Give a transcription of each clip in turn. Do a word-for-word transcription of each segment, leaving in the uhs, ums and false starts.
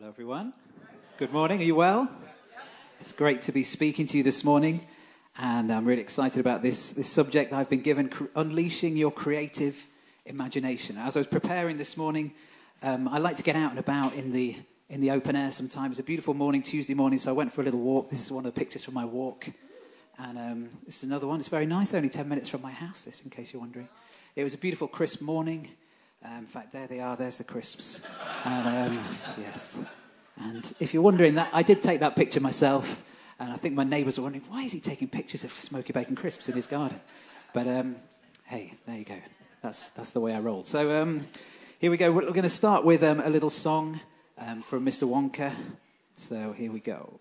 Hello, everyone. Good morning. Are you well? It's great to be speaking to you this morning, and I'm really excited about this, this subject I've been given, cr- unleashing your creative imagination. As I was preparing this morning, um, I like to get out and about in the in the open air sometimes. It's a beautiful morning, Tuesday morning, so I went for a little walk. This is one of the pictures from my walk, and um, this is another one. It's very nice, only ten minutes from my house, this, in case you're wondering. It was a beautiful, crisp morning. Um, in fact, there they are. There's the crisps. And, um, yes. And if you're wondering, that I did take that picture myself, and I think my neighbours were wondering, why is he taking pictures of Smoky Bacon crisps in his garden? But um, hey, there you go. That's that's the way I roll. So um, here we go. We're going to start with um, a little song um, from Mister Wonka. So here we go.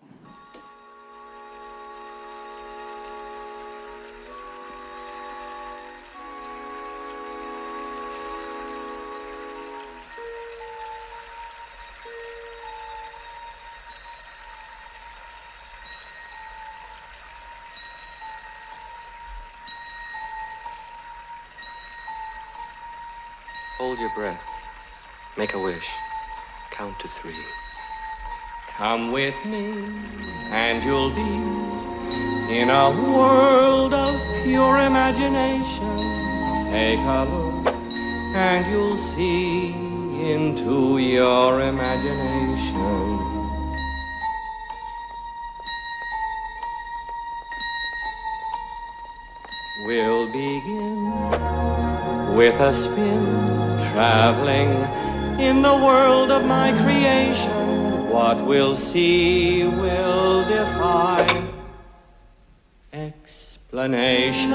Hold your breath. Make a wish. Count to three. Come with me, and you'll be in a world of pure imagination. Take a look, and you'll see into your imagination. We'll begin with a spin, traveling in the world of my creation. What we'll see will defy explanation.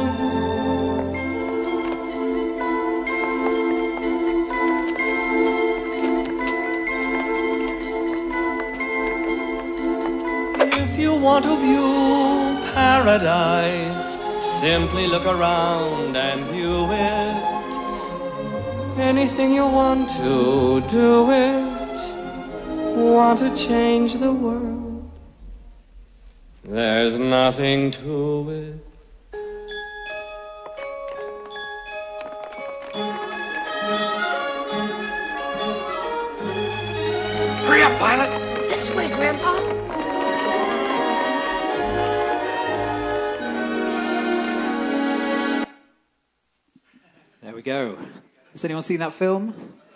If you want to view paradise, simply look around and view it. Anything you want to, do it. Want to change the world? There's nothing to it. Hurry up, Violet! This way, Grandpa. There we go. Has anyone seen that film?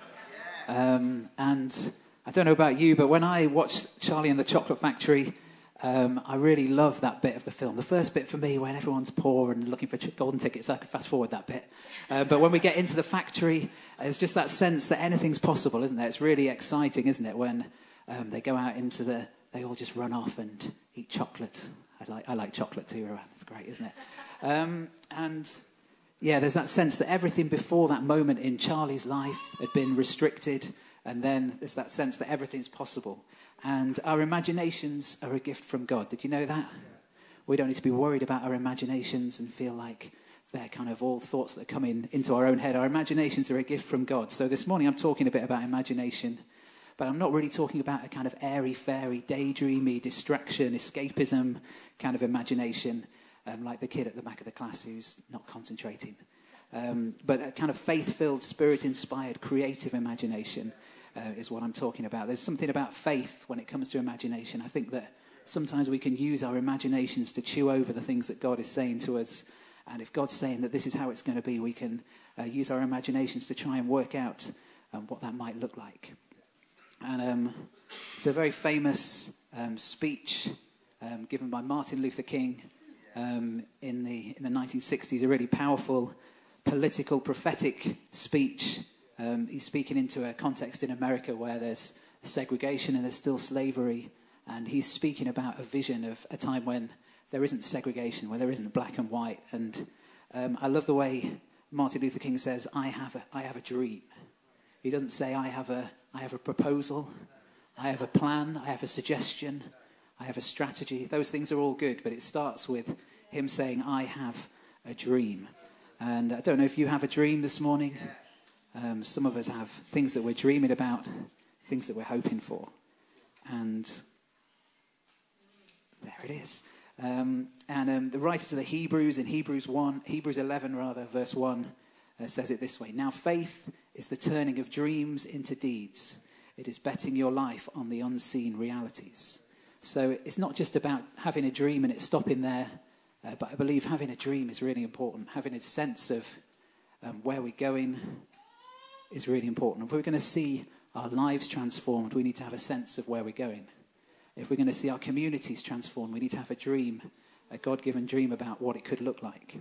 Um, and I don't know about you, but when I watched Charlie and the Chocolate Factory, um, I really love that bit of the film. The first bit for me, when everyone's poor and looking for ch- golden tickets, I could fast forward that bit. Uh, but when we get into the factory, there's just that sense that anything's possible, isn't there? It's really exciting, isn't it, when um, they go out into the... They all just run off and eat chocolate. I like, I like chocolate too, Rowan. It's great, isn't it? Um, and... Yeah, there's that sense that everything before that moment in Charlie's life had been restricted, and then there's that sense that everything's possible. And our imaginations are a gift from God. Did you know that? We don't need to be worried about our imaginations and feel like they're kind of all thoughts that come in into our own head. Our imaginations are a gift from God. So this morning I'm talking a bit about imagination, but I'm not really talking about a kind of airy-fairy, daydreamy, distraction, escapism kind of imagination. Um, like the kid at the back of the class who's not concentrating. Um, but a kind of faith-filled, spirit-inspired, creative imagination uh, is what I'm talking about. There's something about faith when it comes to imagination. I think that sometimes we can use our imaginations to chew over the things that God is saying to us. And if God's saying that this is how it's going to be, we can uh, use our imaginations to try and work out um, what that might look like. And um, it's a very famous um, speech um, given by Martin Luther King Um, in the in the nineteen sixties, a really powerful political prophetic speech. Um, he's speaking into a context in America where there's segregation and there's still slavery, and he's speaking about a vision of a time when there isn't segregation, where there isn't black and white. And um, I love the way Martin Luther King says, "I have a I have a dream." He doesn't say, "I have a I have a proposal, I have a plan, I have a suggestion, I have a strategy." Those things are all good, but it starts with him saying, "I have a dream." And I don't know if you have a dream this morning. Um, some of us have things that we're dreaming about, things that we're hoping for. And there it is. Um, and um, the writer to the Hebrews, in Hebrews one, Hebrews eleven rather, verse one, uh, says it this way. "Now faith is the turning of dreams into deeds. It is betting your life on the unseen realities. So it's not just about having a dream and it stopping there, uh, but I believe having a dream is really important. Having a sense of um, where we're going is really important. If we're going to see our lives transformed, we need to have a sense of where we're going. If we're going to see our communities transformed, we need to have a dream, a God-given dream about what it could look like.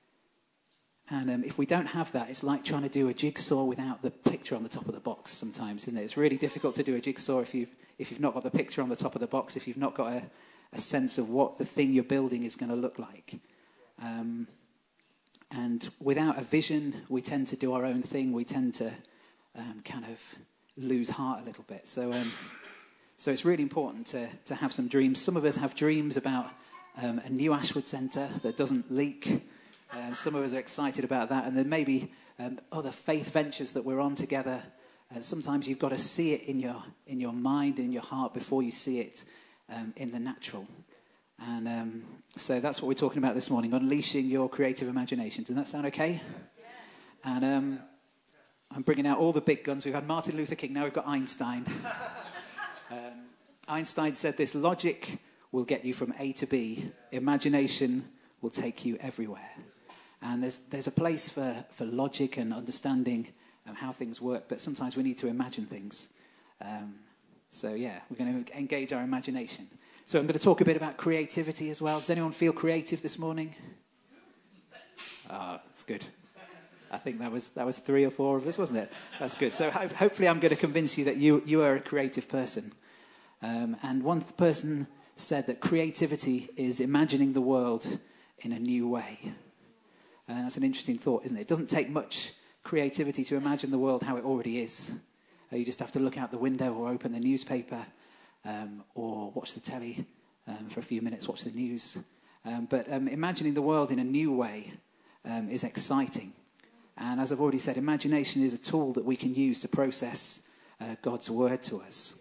And um, if we don't have that, it's like trying to do a jigsaw without the picture on the top of the box sometimes, isn't it? It's really difficult to do a jigsaw if you've, if you've not got the picture on the top of the box, if you've not got a, a sense of what the thing you're building is going to look like. Um, and without a vision, we tend to do our own thing. We tend to um, kind of lose heart a little bit. So um, so it's really important to, to have some dreams. Some of us have dreams about um, a new Ashwood Centre that doesn't leak. Uh, some of us are excited about that. And there may be um, other faith ventures that we're on together. And sometimes you've got to see it in your in your mind, in your heart, before you see it um, in the natural. And um, so that's what we're talking about this morning, unleashing your creative imagination. Does that sound okay? And um, I'm bringing out all the big guns. We've had Martin Luther King, now we've got Einstein. um, Einstein said this: logic will get you from A to B. Imagination will take you everywhere. And there's there's a place for, for logic and understanding of how things work, but sometimes we need to imagine things. Um, so yeah, we're going to engage our imagination. So I'm going to talk a bit about creativity as well. Does anyone feel creative this morning? Ah, oh, that's good. I think that was that was three or four of us, wasn't it? That's good. So ho- hopefully I'm going to convince you that you, you are a creative person. Um, and one person said that creativity is imagining the world in a new way. Uh, that's an interesting thought, isn't it? It doesn't take much creativity to imagine the world how it already is. Uh, you just have to look out the window or open the newspaper um, or watch the telly um, for a few minutes, watch the news. Um, but um, imagining the world in a new way um, is exciting. And as I've already said, imagination is a tool that we can use to process uh, God's word to us.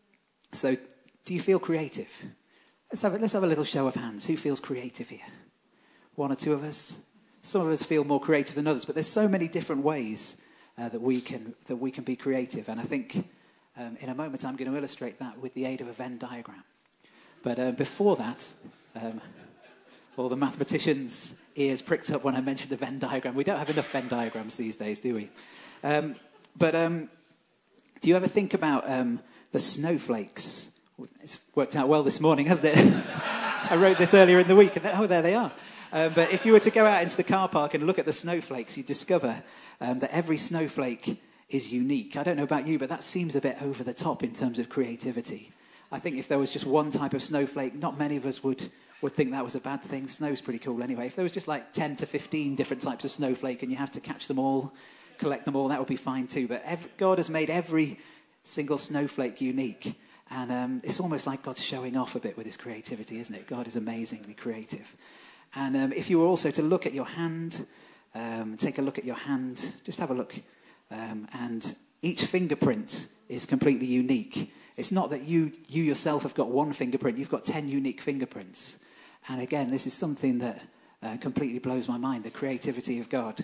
So, do you feel creative? Let's have a, let's have a little show of hands. Who feels creative here? One or two of us? Some of us feel more creative than others, but there's so many different ways uh, that we can that we can be creative. And I think um, in a moment I'm going to illustrate that with the aid of a Venn diagram. But uh, before that, um, all the mathematicians' ears pricked up when I mentioned the Venn diagram. We don't have enough Venn diagrams these days, do we? Um, but um, do you ever think about um, the snowflakes? It's worked out well this morning, hasn't it? I wrote this earlier in the week, and oh, there they are. Um, but if you were to go out into the car park and look at the snowflakes, you'd discover um, that every snowflake is unique. I don't know about you, but that seems a bit over the top in terms of creativity. I think if there was just one type of snowflake, not many of us would, would think that was a bad thing. Snow's pretty cool anyway. If there was just like ten to fifteen different types of snowflake and you have to catch them all, collect them all, that would be fine too. But every, God has made every single snowflake unique. And um, it's almost like God's showing off a bit with his creativity, isn't it? God is amazingly creative. And um, if you were also to look at your hand, um, take a look at your hand, just have a look. Um, and each fingerprint is completely unique. It's not that you you yourself have got one fingerprint, you've got ten unique fingerprints. And again, this is something that uh, completely blows my mind, the creativity of God.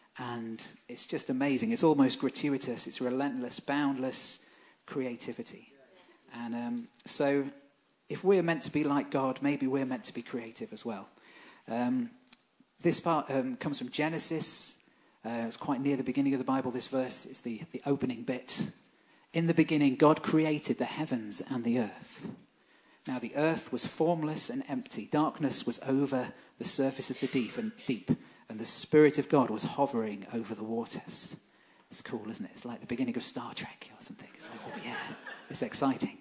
And it's just amazing. It's almost gratuitous. It's relentless, boundless creativity. And um, so if we're meant to be like God, maybe we're meant to be creative as well. Um, this part um, comes from Genesis. Uh, it's quite near the beginning of the Bible, this verse. It's the, the opening bit. In the beginning, God created the heavens and the earth. Now the earth was formless and empty. Darkness was over the surface of the deep, and deep, and the Spirit of God was hovering over the waters. It's cool, isn't it? It's like the beginning of Star Trek or something. It's like, oh yeah, it's exciting.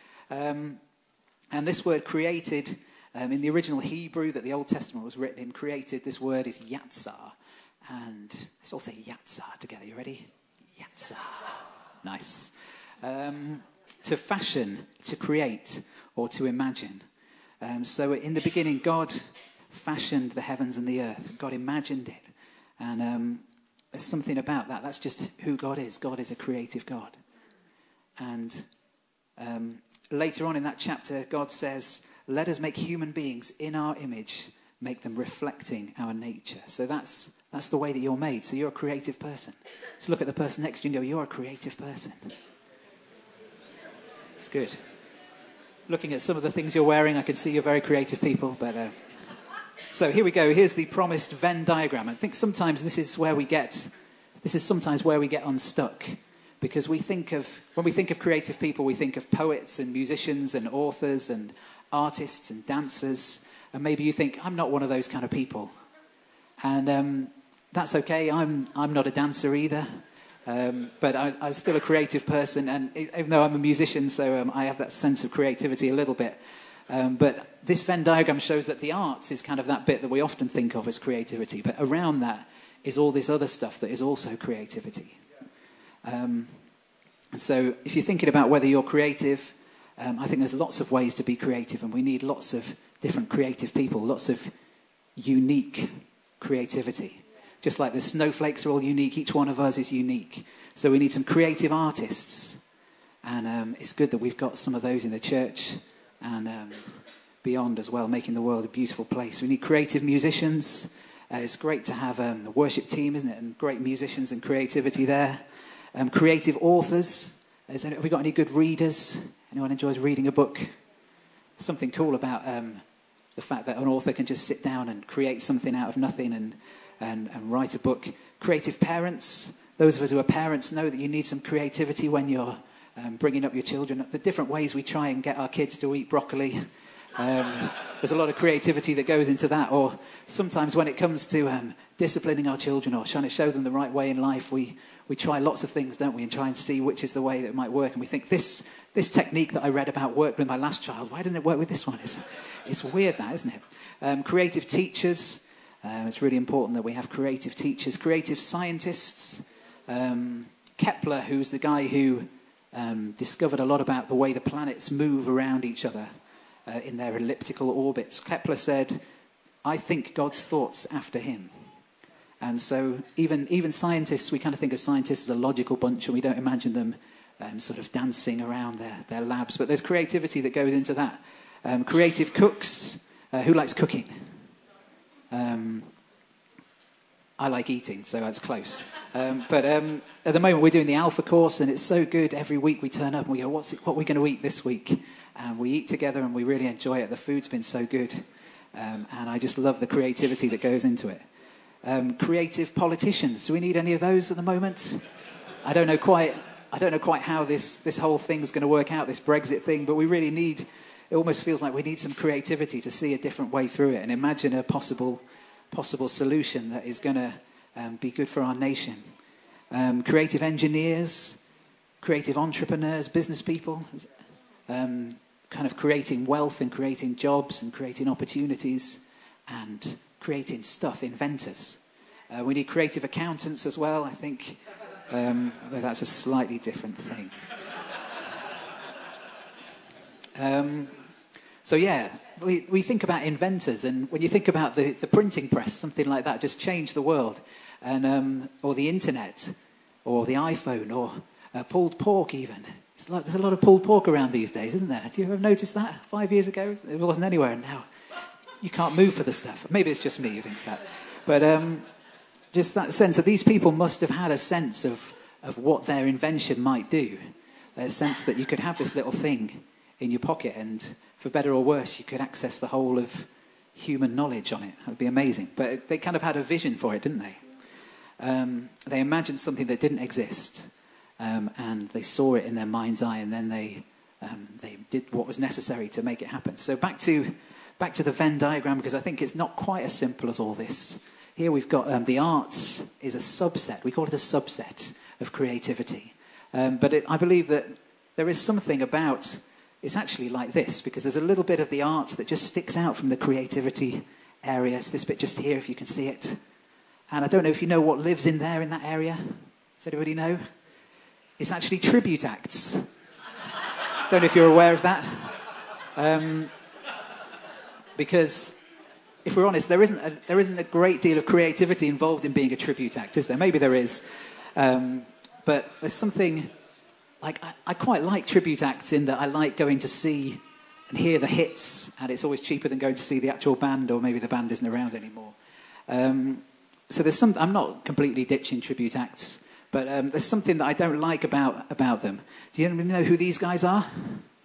Um, and this word created... Um, in the original Hebrew that the Old Testament was written in, created, this word is yatsar. And let's all say yatsar together. You ready? Yatsar. Nice. Um, to fashion, to create, or to imagine. Um, so in the beginning, God fashioned the heavens and the earth. God imagined it. And um, there's something about that. That's just who God is. God is a creative God. And um, later on in that chapter, God says, let us make human beings in our image, make them reflecting our nature. So that's that's the way that you're made. So you're a creative person. Just look at the person next to you and go, you're a creative person. It's good. Looking at some of the things you're wearing, I can see you're very creative people. But uh... So here we go. Here's the promised Venn diagram. I think sometimes this is where we get, this is sometimes where we get unstuck. Because we think of, when we think of creative people, we think of poets and musicians and authors and artists and dancers. And maybe you think, I'm not one of those kind of people. And um, that's okay. I'm, I'm not a dancer either. Um, but I, I'm still a creative person, and even though I'm a musician, so um, I have that sense of creativity a little bit. Um, but this Venn diagram shows that the arts is kind of that bit that we often think of as creativity, but around that is all this other stuff that is also creativity. Um, and so if you're thinking about whether you're creative, um, I think there's lots of ways to be creative, and we need lots of different creative people, lots of unique creativity. Just like the snowflakes are all unique, each one of us is unique. So we need some creative artists. And um, it's good that we've got some of those in the church and um, beyond as well, making the world a beautiful place. We need creative musicians. Uh, it's great to have um, the worship team, isn't it? And great musicians and creativity there. Um, creative authors. Is, have we got any good readers? Anyone enjoys reading a book? Something cool about um, the fact that an author can just sit down and create something out of nothing and And, and write a book. Creative parents. Those of us who are parents know that you need some creativity when you're um, bringing up your children. The different ways we try and get our kids to eat broccoli. Um, there's a lot of creativity that goes into that. Or sometimes when it comes to um, disciplining our children or trying to show them the right way in life, we, we try lots of things, don't we, and try and see which is the way that might work. And we think, this this technique that I read about worked with my last child. Why didn't it work with this one? It's, it's weird, that, isn't it? Um, creative teachers. Um, it's really important that we have creative teachers, creative scientists. Um, Kepler, who's the guy who um, discovered a lot about the way the planets move around each other uh, in their elliptical orbits. Kepler said, I think God's thoughts after him. And so even, even scientists, we kind of think of scientists as a logical bunch, and we don't imagine them um, sort of dancing around their, their labs. But there's creativity that goes into that. Um, creative cooks. Uh, who likes cooking? Um, I like eating, so that's close. Um, but um, at the moment, we're doing the Alpha course, and it's so good. Every week we turn up and we go, What's it, what are we going to eat this week? And we eat together, and we really enjoy it. The food's been so good. Um, and I just love the creativity that goes into it. Um, creative politicians. Do we need any of those at the moment? I don't know quite I don't know quite how this, this whole thing's going to work out, this Brexit thing, but we really need... It almost feels like we need some creativity to see a different way through it and imagine a possible possible solution that is going to um, be good for our nation. Um, creative engineers, creative entrepreneurs, business people, um, kind of creating wealth and creating jobs and creating opportunities and creating stuff, inventors. Uh, we need creative accountants as well, I think. Um, although that's a slightly different thing. Um, so yeah, we, we think about inventors, and when you think about the, the printing press, something like that just changed the world, and um, or the internet, or the iPhone, or uh, pulled pork even. It's like, there's a lot of pulled pork around these days, isn't there? Do you ever notice that? Five years ago, it wasn't anywhere, and now you can't move for the stuff. Maybe it's just me who thinks that. But um, just that sense that these people must have had a sense of, of what their invention might do. A sense that you could have this little thing in your pocket, and for better or worse, you could access the whole of human knowledge on it. That would be amazing. But they kind of had a vision for it, didn't they? Um, they imagined something that didn't exist, um, and they saw it in their mind's eye, and then they um, they did what was necessary to make it happen. So back to back to the Venn diagram, because I think it's not quite as simple as all this. Here we've got um, the arts is a subset. We call it a subset of creativity. Um, but it, I believe that there is something about... It's actually like this, because there's a little bit of the arts that just sticks out from the creativity area. It's this bit just here, if you can see it. And I don't know if you know what lives in there in that area. Does anybody know? It's actually tribute acts. Don't know if you're aware of that. Um, because, if we're honest, there isn't a, there isn't a great deal of creativity involved in being a tribute act, is there? Maybe there is. Um, but there's something... Like, I, I quite like tribute acts in that I like going to see and hear the hits, and it's always cheaper than going to see the actual band, or maybe the band isn't around anymore. Um, so there's some... I'm not completely ditching tribute acts, but um, there's something that I don't like about, about them. Do you know who these guys are?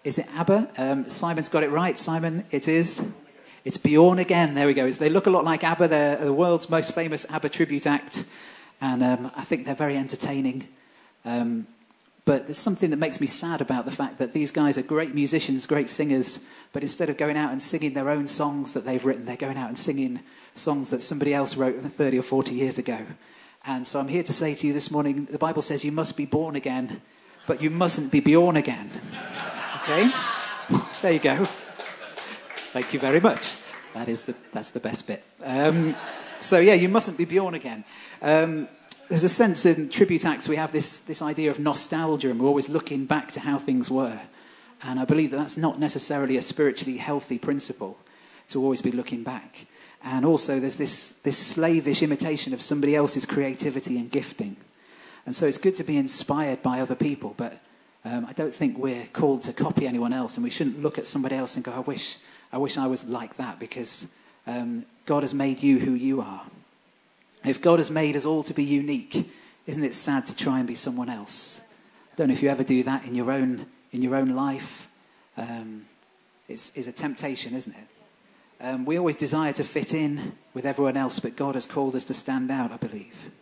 Is it ABBA? Um, Simon's got it right. Simon, it is. It's Born Again. There we go. They look a lot like ABBA. They're the world's most famous ABBA tribute act. And um, I think they're very entertaining. Um, but there's something that makes me sad about the fact that these guys are great musicians, great singers, but instead of going out and singing their own songs that they've written, they're going out and singing songs that somebody else wrote thirty or forty years ago. And so I'm here to say to you this morning, the Bible says you must be born again, but you mustn't be born again. Okay? There you go. Thank you very much. That is the, that's the best bit. Um, so yeah, you mustn't be born again. Um, there's a sense in tribute acts we have this, this idea of nostalgia, and we're always looking back to how things were. And I believe that that's not necessarily a spiritually healthy principle, to always be looking back. And also there's this, this slavish imitation of somebody else's creativity and gifting. And so it's good to be inspired by other people, but um, I don't think we're called to copy anyone else, and we shouldn't look at somebody else and go, I wish I wish I was like that, because um, God has made you who you are. If God has made us all to be unique, isn't it sad to try and be someone else? I don't know if you ever do that in your own in your own life. Um, it's, it's a temptation, isn't it? Um, we always desire to fit in with everyone else, but God has called us to stand out, I believe.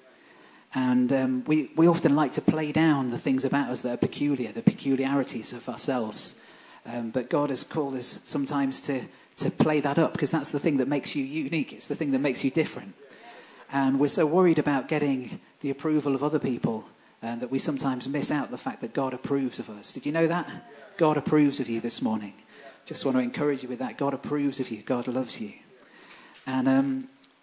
And um, we, we often like to play down the things about us that are peculiar, the peculiarities of ourselves. Um, but God has called us sometimes to, to play that up, because that's the thing that makes you unique. It's the thing that makes you different. And we're so worried about getting the approval of other people uh, that we sometimes miss out the fact that God approves of us. Did you know that? God approves of you this morning. Just want to encourage you with that. God approves of you. God loves you. And um,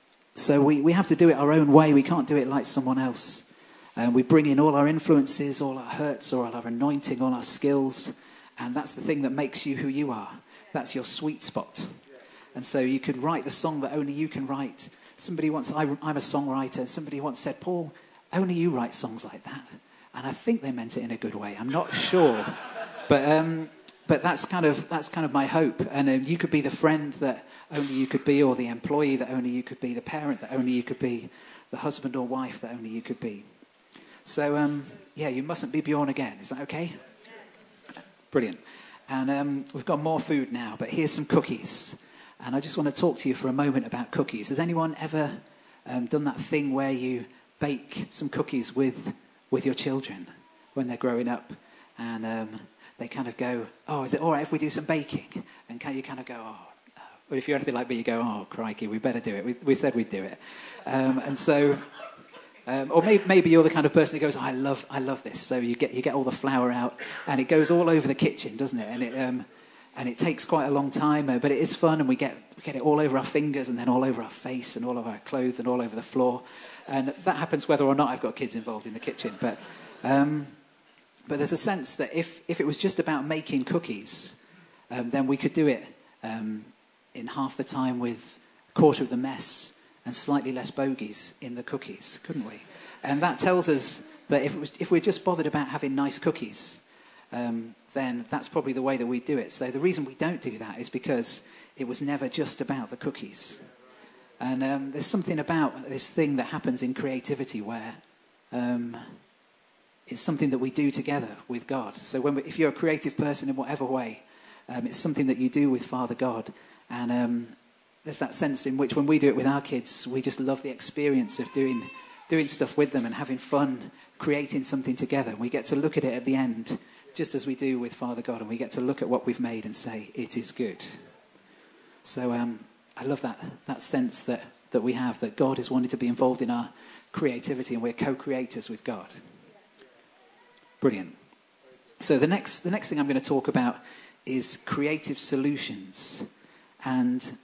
so we, we have to do it our own way. We can't do it like someone else. And we bring in all our influences, all our hurts, all our anointing, all our skills. And that's the thing that makes you who you are. That's your sweet spot. And so you could write the song that only you can write. Somebody once, I, I'm a songwriter, somebody once said, Paul, only you write songs like that. And I think they meant it in a good way. I'm not sure. But um, but that's kind of that's kind of my hope. And um, you could be the friend that only you could be, or the employee that only you could be, the parent that only you could be, the husband or wife that only you could be. So, um, yeah, you mustn't be born again. Is that okay? Brilliant. And um, we've got more food now, but here's some cookies. And I just want to talk to you for a moment about cookies. Has anyone ever um, done that thing where you bake some cookies with with your children when they're growing up? And um, they kind of go, oh, is it all right if we do some baking? And can you kind of go, oh, no. Or if you're anything like me, you go, oh, crikey, we better do it. We, we said we'd do it. Um, and so... Um, or maybe, maybe you're the kind of person who goes, oh, I love, I love this. So you get you get all the flour out, and it goes all over the kitchen, doesn't it? And it um, and it takes quite a long time, uh, but it is fun, and we get we get it all over our fingers, and then all over our face, and all over our clothes, and all over the floor. And that happens whether or not I've got kids involved in the kitchen. But um, but there's a sense that if if it was just about making cookies, um, then we could do it um, in half the time with a quarter of the mess and slightly less bogies in the cookies, couldn't we? And that tells us that if it was, if we're just bothered about having nice cookies, um, then that's probably the way that we do it. So the reason we don't do that is because it was never just about the cookies. And um, there's something about this thing that happens in creativity where um, it's something that we do together with God. So when we, if you're a creative person in whatever way, um, it's something that you do with Father God. And um, there's that sense in which when we do it with our kids, we just love the experience of doing doing stuff with them and having fun, creating something together. We get to look at it at the end, just as we do with Father God, and we get to look at what we've made and say, it is good. So um, I love that that sense that, that we have, that God is wanting to be involved in our creativity, and we're co-creators with God. Brilliant. So the next the next thing I'm going to talk about is creative solutions. And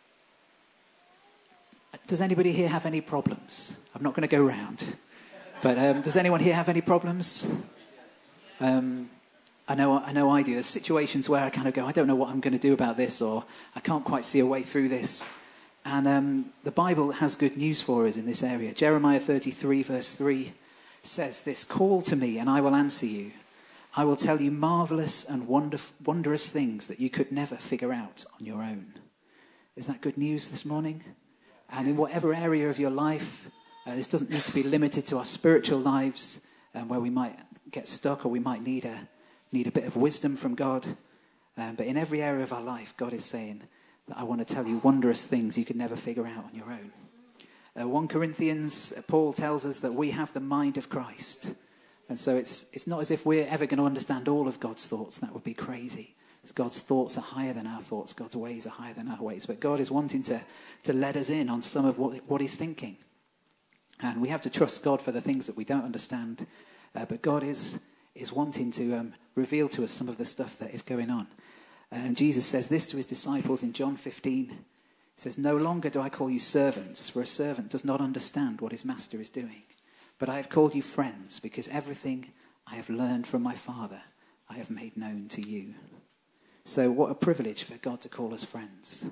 does anybody here have any problems? I'm not going to go round. But um, does anyone here have any problems? Um, I know I know I do. There's situations where I kind of go, I don't know what I'm going to do about this, or I can't quite see a way through this. And um, the Bible has good news for us in this area. Jeremiah thirty-three verse three says this, call to me and I will answer you. I will tell you marvelous and wonder- wondrous things that you could never figure out on your own. Is that good news this morning? And in whatever area of your life, uh, this doesn't need to be limited to our spiritual lives, um, where we might get stuck or we might need a need a bit of wisdom from God. Um, but in every area of our life, God is saying that I want to tell you wondrous things you could never figure out on your own. Uh, First Corinthians, uh, Paul tells us that we have the mind of Christ. And so it's it's not as if we're ever going to understand all of God's thoughts. That would be crazy. God's thoughts are higher than our thoughts. God's ways are higher than our ways. But God is wanting to, to let us in on some of what, what he's thinking. And we have to trust God for the things that we don't understand. Uh, but God is, is wanting to um, reveal to us some of the stuff that is going on. And Jesus says this to his disciples in John fifteen. He says, "No longer do I call you servants, for a servant does not understand what his master is doing. But I have called you friends, because everything I have learned from my Father I have made known to you." So what a privilege for God to call us friends.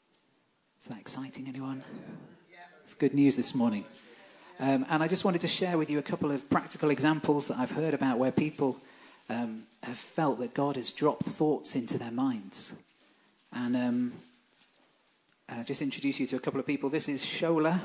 Is that exciting, anyone? It's good news this morning. Um, and I just wanted to share with you a couple of practical examples that I've heard about where people um, have felt that God has dropped thoughts into their minds. And um, I'll just introduce you to a couple of people. This is Shola.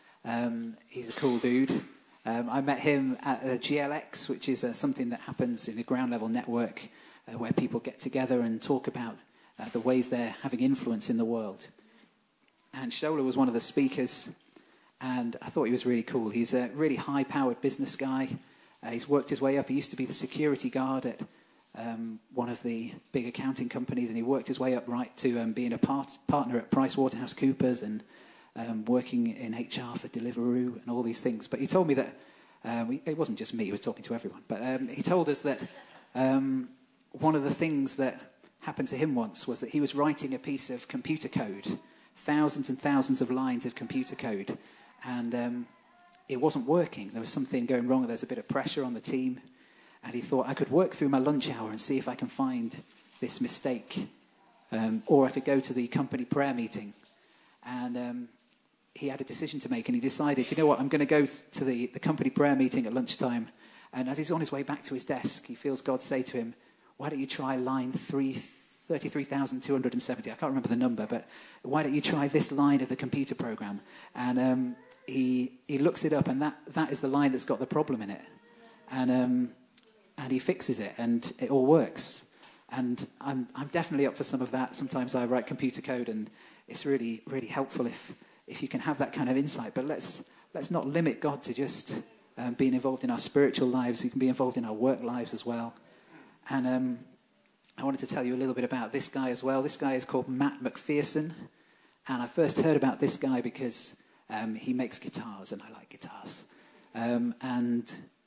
Um, he's a cool dude. Um, I met him at uh, G L X, which is uh, something that happens in the ground level network, Uh, where people get together and talk about uh, the ways they're having influence in the world. And Shola was one of the speakers, and I thought he was really cool. He's a really high-powered business guy. Uh, he's worked his way up. He used to be the security guard at um, one of the big accounting companies, and he worked his way up right to um, being a part- partner at PricewaterhouseCoopers and um, working in H R for Deliveroo and all these things. But he told me that, um, he, it wasn't just me, he was talking to everyone, but um, he told us that Um, one of the things that happened to him once was that he was writing a piece of computer code, thousands and thousands of lines of computer code, and um, it wasn't working. There was something going wrong. There was a bit of pressure on the team, and he thought, I could work through my lunch hour and see if I can find this mistake, um, or I could go to the company prayer meeting. And um, he had a decision to make, and he decided, you know what, I'm going to go to the, the company prayer meeting at lunchtime, and as he's on his way back to his desk, he feels God say to him, why don't you try line thirty-three thousand two hundred seventy? I can't remember the number, but why don't you try this line of the computer program? And um, he he looks it up, and that, that is the line that's got the problem in it. And um, and he fixes it, and it all works. And I'm I'm definitely up for some of that. Sometimes I write computer code, and it's really really helpful if if you can have that kind of insight. But let's let's not limit God to just um, being involved in our spiritual lives. We can be involved in our work lives as well. And um, I wanted to tell you a little bit about this guy as well. This guy is called Matt McPherson. And I first heard about this guy because um, he makes guitars, and I like guitars. Um, and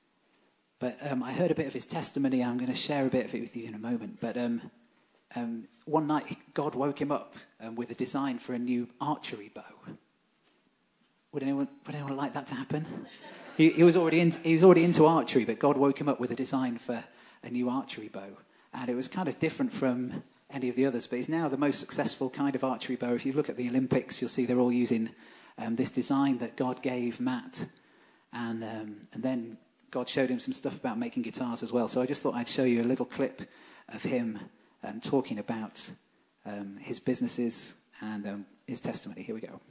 But um, I heard a bit of his testimony. I'm going to share a bit of it with you in a moment. But um, um, one night, God woke him up um, with a design for a new archery bow. Would anyone, would anyone like that to happen? He, he was already in, he was already into archery, but God woke him up with a design for a new archery bow. And it was kind of different from any of the others, but it's now the most successful kind of archery bow. If you look at the Olympics, you'll see they're all using um, this design that God gave Matt. And um, and then God showed him some stuff about making guitars as well. So I just thought I'd show you a little clip of him um, talking about um, his businesses and um, his testimony. Here we go.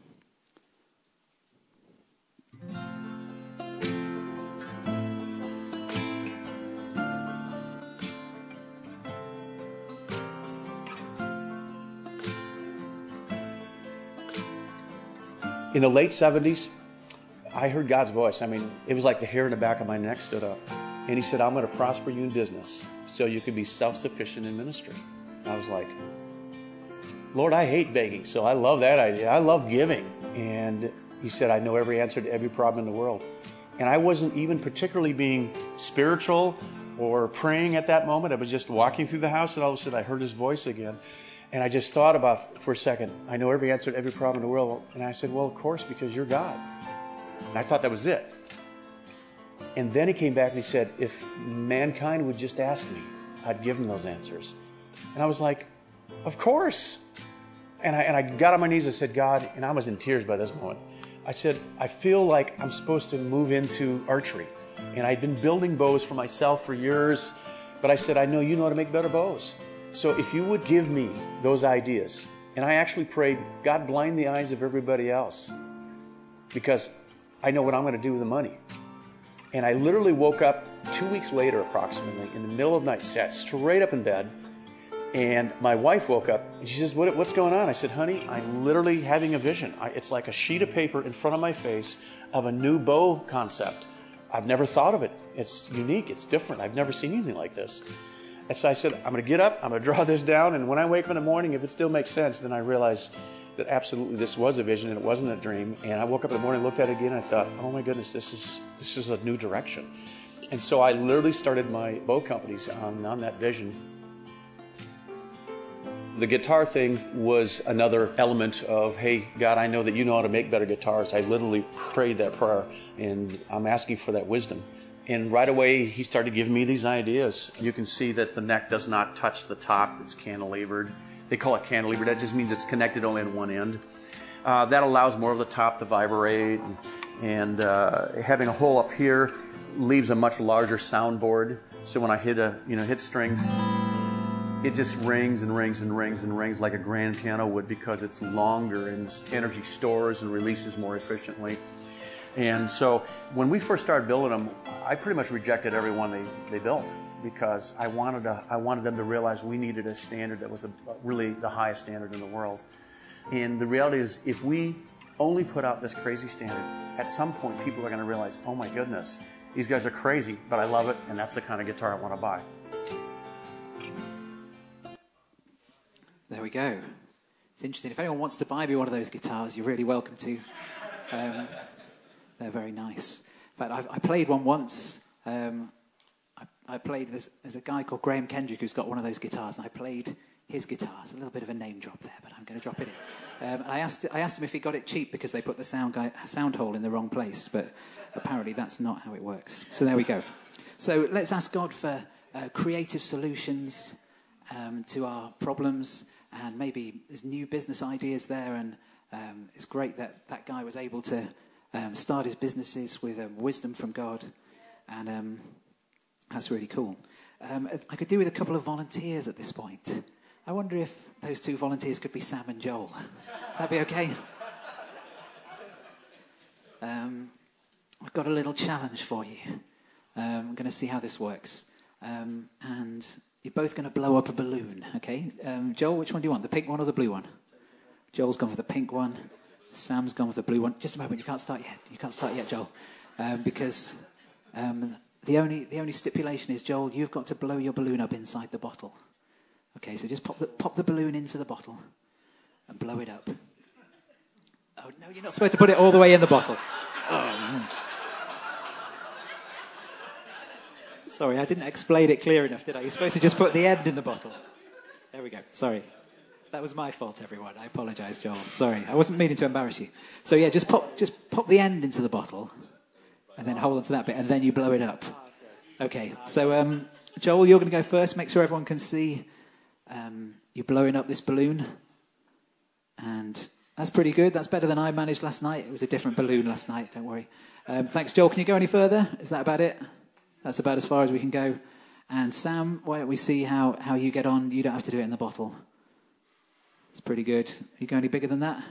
In the late seventies, I heard God's voice. I mean, it was like the hair in the back of my neck stood up. And he said, I'm going to prosper you in business so you can be self-sufficient in ministry. And I was like, Lord, I hate begging, so I love that idea. I love giving. And he said, I know every answer to every problem in the world. And I wasn't even particularly being spiritual or praying at that moment. I was just walking through the house, and all of a sudden I heard his voice again. And I just thought about, for a second, I know every answer to every problem in the world. And I said, well, of course, because you're God. And I thought that was it. And then he came back and he said, if mankind would just ask me, I'd give them those answers. And I was like, of course. And I, and I got on my knees and said, God, and I was in tears by this moment. I said, I feel like I'm supposed to move into archery. And I'd been building bows for myself for years. But I said, I know you know how to make better bows. So if you would give me those ideas, and I actually prayed, God, blind the eyes of everybody else, because I know what I'm going to do with the money. And I literally woke up two weeks later, approximately, in the middle of the night, sat straight up in bed, And my wife woke up and she says, what, what's going on? I said, honey, I'm literally having a vision. I, it's like a sheet of paper in front of my face of a new bow concept. I've never thought of it. It's unique. It's different. I've never seen anything like this. And so I said, I'm going to get up. I'm going to draw this down. And when I wake up in the morning, if it still makes sense, then I realize that absolutely this was a vision and it wasn't a dream. And I woke up in the morning, looked at it again, and I thought, oh my goodness, this is this is a new direction. And so I literally started my bow companies on, on that vision. The guitar thing was another element of, hey, God, I know that you know how to make better guitars. I literally prayed that prayer, and I'm asking for that wisdom. And right away, he started giving me these ideas. You can see that the neck does not touch the top. It's cantilevered. They call it cantilevered. That just means it's connected only on one end. Uh, that allows more of the top to vibrate. And, and uh, having a hole up here leaves a much larger soundboard. So when I hit a, you know, hit strings, it just rings and rings and rings and rings like a grand piano would, because it's longer and energy stores and releases more efficiently. And so when we first started building them, I pretty much rejected every one they, they built, because I wanted to, I wanted them to realize we needed a standard that was a, really the highest standard in the world. And the reality is, if we only put out this crazy standard, at some point people are going to realize, oh my goodness, these guys are crazy, but I love it, and that's the kind of guitar I want to buy. There we go. It's interesting. If anyone wants to buy me one of those guitars, you're really welcome to. Um, they're very nice. In fact, I've, I played one once. Um, I, I played, there's, there's a guy called Graham Kendrick who's got one of those guitars, and I played his guitar. It's a little bit of a name drop there, but I'm going to drop it in. Um, I asked I asked him if he got it cheap because they put the sound, guy, sound hole in the wrong place, but apparently that's not how it works. So there we go. So let's ask God for uh, creative solutions um, to our problems. And maybe there's new business ideas there, and um, it's great that that guy was able to um, start his businesses with um, wisdom from God, and um, that's really cool. Um, I could do with a couple of volunteers at this point. I wonder if those two volunteers could be Sam and Joel. That'd be okay. Um, I've got a little challenge for you. Um, I'm going to see how this works, um, and you're both going to blow up a balloon, okay? Um, Joel, which one do you want, the pink one or the blue one? Joel's gone for the pink one. Sam's gone for the blue one. Just a moment, you can't start yet. You can't start yet, Joel, um, because um, the only the only stipulation is, Joel, you've got to blow your balloon up inside the bottle. Okay, so just pop the pop the balloon into the bottle and blow it up. Oh no, you're not supposed to put it all the way in the bottle. Oh no. Sorry, I didn't explain it clear enough, did I? You're supposed to just put the end in the bottle. There we go. Sorry. That was my fault, everyone. I apologise, Joel. Sorry. I wasn't meaning to embarrass you. So, yeah, just pop just pop the end into the bottle and then hold on to that bit, and then you blow it up. Okay. So, um, Joel, you're going to go first. Make sure everyone can see um, you blowing up this balloon. And that's pretty good. That's better than I managed last night. It was a different balloon last night. Don't worry. Um, thanks, Joel. Can you go any further? Is that about it? That's about as far as we can go. And Sam, why don't we see how, how you get on? You don't have to do it in the bottle. It's pretty good. You go any bigger than that?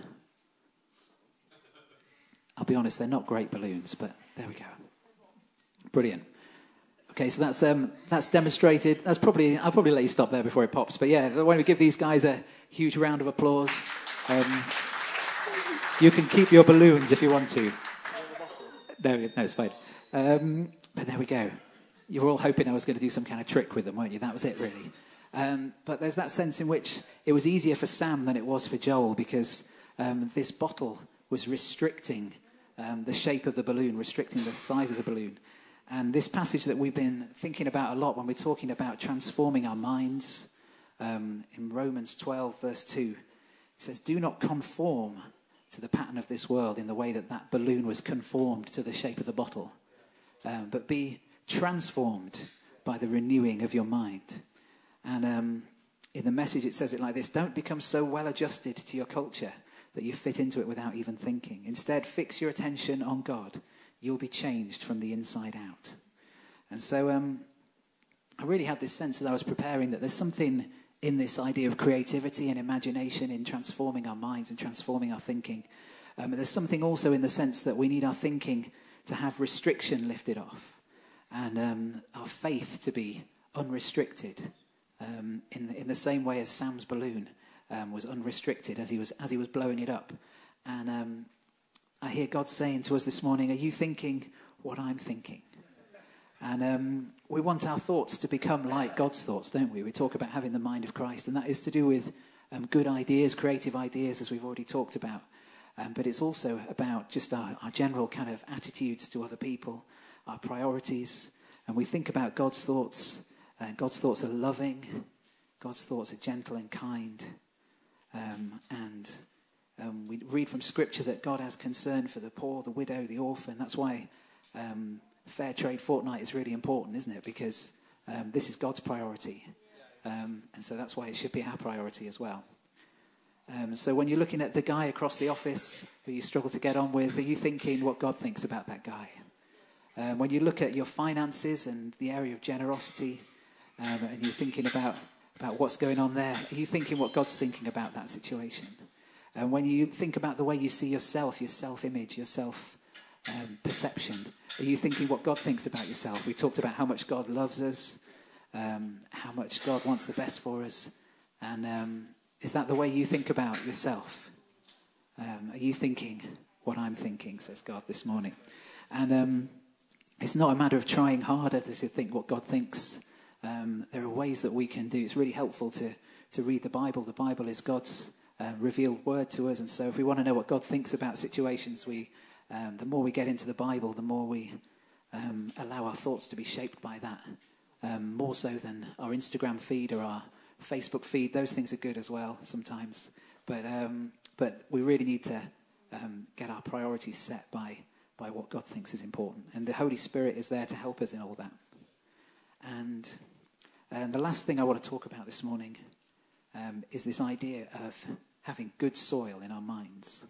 I'll be honest, they're not great balloons, but there we go. Brilliant. Okay, so that's um, that's demonstrated. That's probably I'll probably let you stop there before it pops. But yeah, why don't we give these guys a huge round of applause? Um, you can keep your balloons if you want to. No, no, it's fine. Um, But there we go. You were all hoping I was going to do some kind of trick with them, weren't you? That was it, really. Um, but there's that sense in which it was easier for Sam than it was for Joel, because um, this bottle was restricting um, the shape of the balloon, restricting the size of the balloon. And this passage that we've been thinking about a lot when we're talking about transforming our minds, um, in Romans twelve, verse two, it says, do not conform to the pattern of this world in the way that that balloon was conformed to the shape of the bottle. Um, but be transformed by the renewing of your mind. And um, in the message it says it like this: don't become so well adjusted to your culture that you fit into it without even thinking. Instead, fix your attention on God. You'll be changed from the inside out. And so um, I really had this sense as I was preparing that there's something in this idea of creativity and imagination in transforming our minds and transforming our thinking. Um, there's something also in the sense that we need our thinking to have restriction lifted off, and um, our faith to be unrestricted, um, in, the, in the same way as Sam's balloon um, was unrestricted as he was, as he was blowing it up. And um, I hear God saying to us this morning, are you thinking what I'm thinking? And um, we want our thoughts to become like God's thoughts, don't we? We talk about having the mind of Christ, and that is to do with um, good ideas, creative ideas, as we've already talked about. Um, but it's also about just our, our general kind of attitudes to other people, our priorities. And we think about God's thoughts. Uh, God's thoughts are loving. God's thoughts are gentle and kind. Um, and um, we read from Scripture that God has concern for the poor, the widow, the orphan. That's why um, Fair Trade Fortnight is really important, isn't it? Because um, this is God's priority. Um, and so that's why it should be our priority as well. Um, so when you're looking at the guy across the office who you struggle to get on with, are you thinking what God thinks about that guy? Um, when you look at your finances and the area of generosity, um, and you're thinking about, about what's going on there, are you thinking what God's thinking about that situation? And when you think about the way you see yourself, your self-image, your self-perception, um, are you thinking what God thinks about yourself? We talked about how much God loves us, um, how much God wants the best for us, and um, is that the way you think about yourself? Um, are you thinking what I'm thinking, says God this morning? And um, it's not a matter of trying harder to think what God thinks. Um, there are ways that we can do. It's really helpful to, to read the Bible. The Bible is God's uh, revealed word to us. And so if we want to know what God thinks about situations, we um, the more we get into the Bible, the more we um, allow our thoughts to be shaped by that. Um, more so than our Instagram feed or our Facebook feed. Those things are good as well sometimes, but um, but we really need to um, get our priorities set by by what God thinks is important, and the Holy Spirit is there to help us in all that. And and the last thing I want to talk about this morning um, is this idea of having good soil in our minds.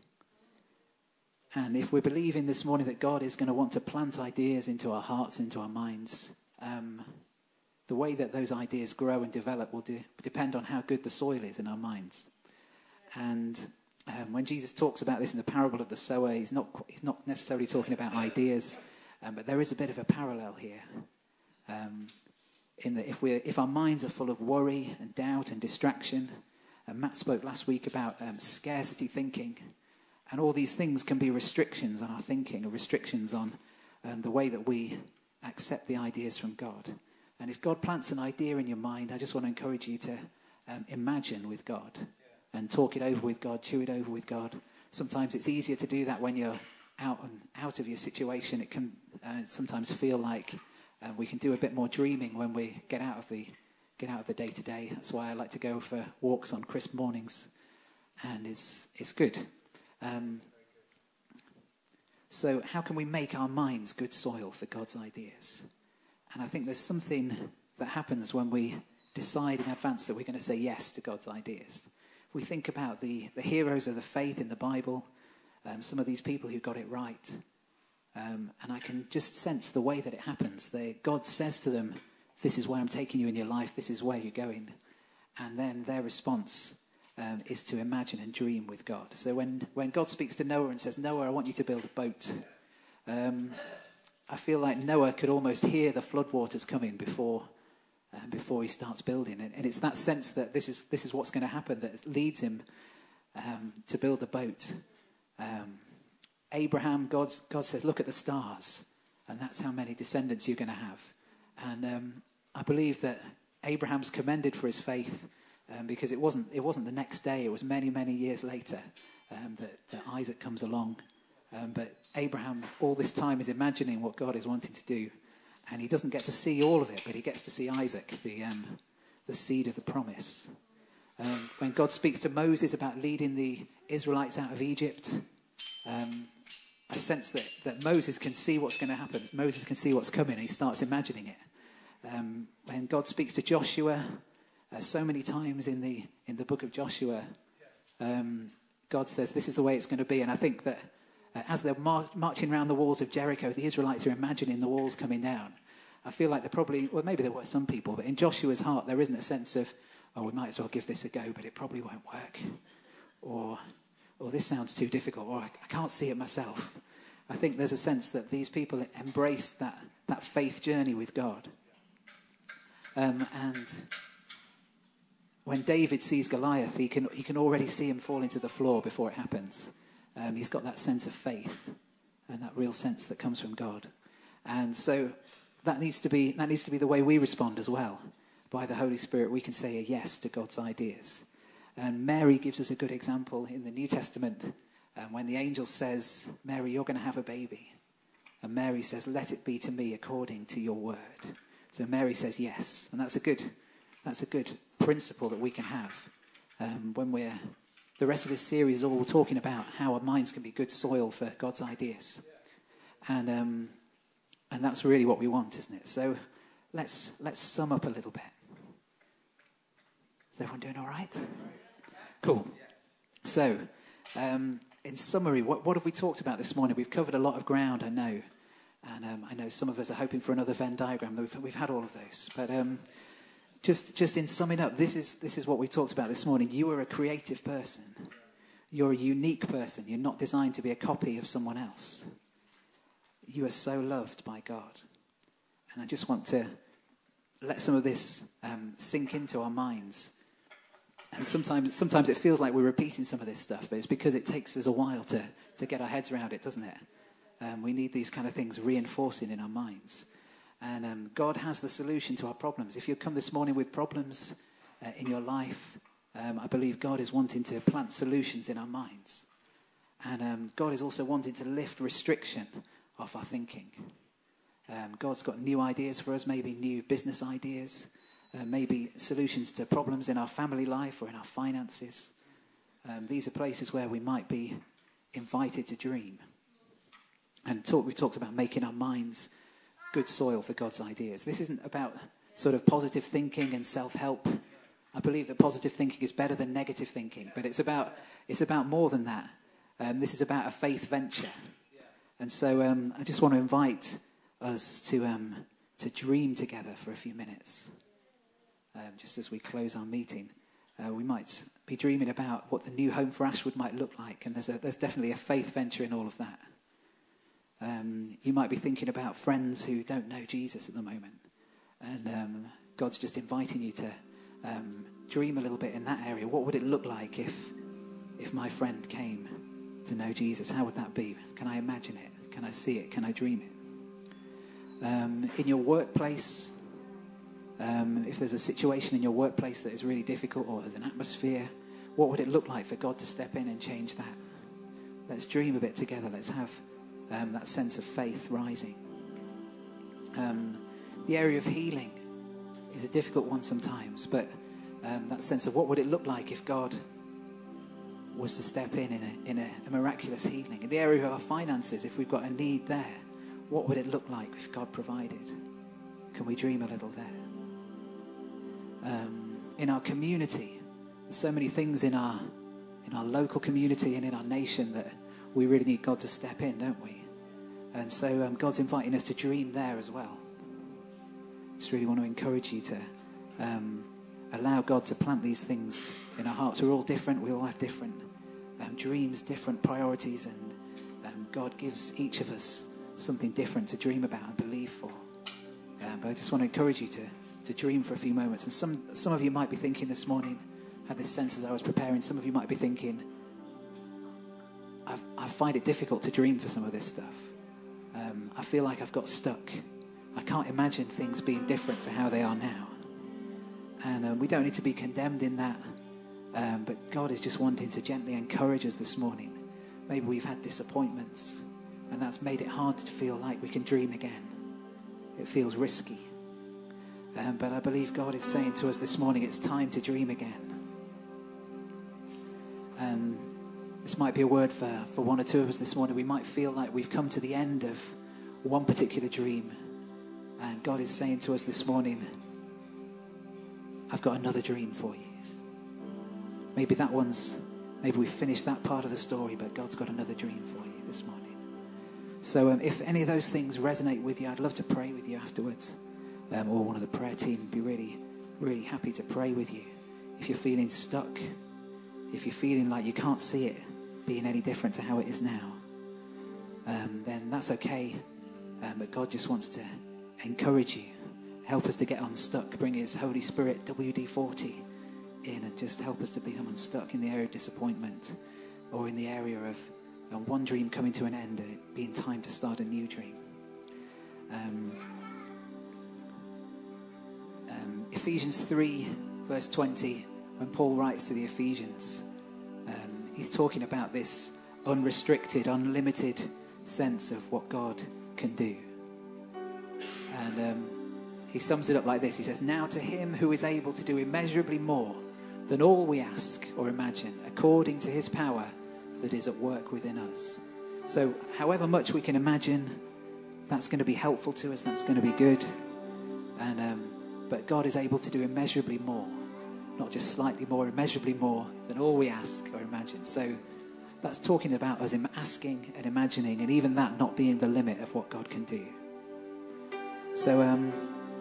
And if we believe in this morning that God is going to want to plant ideas into our hearts, into our minds, um, the way that those ideas grow and develop will de- depend on how good the soil is in our minds. And um, when Jesus talks about this in the parable of the sower, he's not, he's not necessarily talking about ideas, um, but there is a bit of a parallel here. Um, in that if, we're, if our minds are full of worry and doubt and distraction, and Matt spoke last week about um, scarcity thinking, and all these things can be restrictions on our thinking, or restrictions on um, the way that we accept the ideas from God. And if God plants an idea in your mind, I just want to encourage you to um, imagine with God and talk it over with God, chew it over with God. Sometimes it's easier to do that when you're out and out of your situation. It can uh, sometimes feel like uh, we can do a bit more dreaming when we get out of the get out of the day to day. That's why I like to go for walks on crisp mornings, and it's it's good. Um, so how can we make our minds good soil for God's ideas? And I think there's something that happens when we decide in advance that we're going to say yes to God's ideas. If we think about the, the heroes of the faith in the Bible, um, some of these people who got it right, um, and I can just sense the way that it happens. They, God says to them, this is where I'm taking you in your life, this is where you're going. And then their response um, is to imagine and dream with God. So when, when God speaks to Noah and says, Noah, I want you to build a boat, um, I feel like Noah could almost hear the floodwaters coming before uh, before he starts building. And, and it's that sense that this is this is what's going to happen that leads him um, to build a boat. Um, Abraham, God's, God says, look at the stars, and that's how many descendants you're going to have. And um, I believe that Abraham's commended for his faith um, because it wasn't it wasn't the next day, it was many, many years later um, that, that Isaac comes along. Um, but Abraham, all this time, is imagining what God is wanting to do. And he doesn't get to see all of it, but he gets to see Isaac, the um, the seed of the promise. Um, when God speaks to Moses about leading the Israelites out of Egypt, um, I sense that, that Moses can see what's going to happen. Moses can see what's coming, and he starts imagining it. Um, when God speaks to Joshua, uh, so many times in the in the book of Joshua, um, God says, this is the way it's going to be. And I think that Uh, as they're mar- marching around the walls of Jericho, the Israelites are imagining the walls coming down. I feel like they're probably, well, maybe there were some people, but in Joshua's heart, there isn't a sense of, oh, we might as well give this a go, but it probably won't work. Or, or this sounds too difficult, or I, I can't see it myself. I think there's a sense that these people embrace that, that faith journey with God. Um, and when David sees Goliath, he can he can already see him fall into the floor before it happens. Um, he's got that sense of faith and that real sense that comes from God. And so that needs to be that needs to be the way we respond as well. By the Holy Spirit, we can say a yes to God's ideas. And Mary gives us a good example in the New Testament um, when the angel says, Mary, you're going to have a baby. And Mary says, let it be to me according to your word. So Mary says yes. And that's a good that's a good principle that we can have um, when we're... The rest of this series is all talking about how our minds can be good soil for God's ideas. And um, and that's really what we want, isn't it? So let's let's sum up a little bit. Is everyone doing all right? Cool. So, um, in summary, what, what have we talked about this morning? We've covered a lot of ground, I know. And um, I know some of us are hoping for another Venn diagram. We've, we've had all of those. But um, just just in summing up, this is this is what we talked about this morning. You are a creative person. You're a unique person. You're not designed to be a copy of someone else. You are so loved by God. And I just want to let some of this um, sink into our minds. And sometimes sometimes it feels like we're repeating some of this stuff, but it's because it takes us a while to, to get our heads around it, doesn't it? Um, we need these kind of things reinforcing in our minds. And um, God has the solution to our problems. If you come this morning with problems uh, in your life, um, I believe God is wanting to plant solutions in our minds. And um, God is also wanting to lift restriction off our thinking. Um, God's got new ideas for us, maybe new business ideas, uh, maybe solutions to problems in our family life or in our finances. Um, these are places where we might be invited to dream. And talk, we talked about making our minds good soil for God's ideas. This isn't about sort of positive thinking and self-help. I believe that positive thinking is better than negative thinking, but it's about it's about more than that. Um, this is about a faith venture. And so um, I just want to invite us to um, to dream together for a few minutes. Um, just as we close our meeting, uh, we might be dreaming about what the new home for Ashwood might look like, and there's a, there's definitely a faith venture in all of that. Um, you might be thinking about friends who don't know Jesus at the moment, and um, God's just inviting you to um, dream a little bit in that area. What would it look like if if my friend came to know Jesus? How would that be? Can I imagine it? Can I see it? Can I dream it? Um, in your workplace, um, if there's a situation in your workplace that is really difficult, or there's an atmosphere, what would it look like for God to step in and change that? Let's dream a bit together. Let's have um, that sense of faith rising. Um, the area of healing is a difficult one sometimes, but um, that sense of what would it look like if God was to step in in, a, in a, a miraculous healing. In the area of our finances, if we've got a need there, what would it look like if God provided? Can we dream a little there? Um, in our community, there's so many things in our in our local community and in our nation that we really need God to step in, don't we? And so um, God's inviting us to dream there as well. Just really want to encourage you to um, allow God to plant these things in our hearts. We're all different. We all have different um, dreams, different priorities, and um, God gives each of us something different to dream about and believe for. Um, but I just want to encourage you to to dream for a few moments. And some some of you might be thinking this morning, had this sense as I was preparing, some of you might be thinking, I've, I find it difficult to dream for some of this stuff. Um, I feel like I've got stuck. I can't imagine things being different to how they are now. And um, we don't need to be condemned in that. Um, but God is just wanting to gently encourage us this morning. Maybe we've had disappointments, and that's made it hard to feel like we can dream again. It feels risky. Um, but I believe God is saying to us this morning, it's time to dream again. Um, this might be a word for, for one or two of us this morning. We might feel like we've come to the end of one particular dream. And God is saying to us this morning, I've got another dream for you. Maybe that one's, maybe we've finished that part of the story, but God's got another dream for you this morning. So um, if any of those things resonate with you, I'd love to pray with you afterwards. Um, or one of the prayer team would be really, really happy to pray with you. If you're feeling stuck, if you're feeling like you can't see it being any different to how it is now, um, then that's okay. Um, but God just wants to encourage you, help us to get unstuck, bring his Holy Spirit, W D forty, in and just help us to become unstuck in the area of disappointment, or in the area of uh, one dream coming to an end and it being time to start a new dream. Um, um, Ephesians three, verse twenty, when Paul writes to the Ephesians, um, he's talking about this unrestricted, unlimited sense of what God can do. And um, he sums it up like this. He says, "Now to him who is able to do immeasurably more than all we ask or imagine, according to his power that is at work within us." So however much we can imagine, that's going to be helpful to us, that's going to be good. And um, but God is able to do immeasurably more, not just slightly more, immeasurably more than all we ask or imagine. So that's talking about us asking and imagining, and even that not being the limit of what God can do. So um,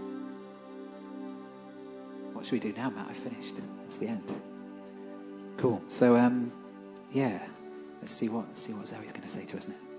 what should we do now, Matt? I finished. That's the end. Cool. So um, yeah, let's see what see what Zoe's going to say to us now.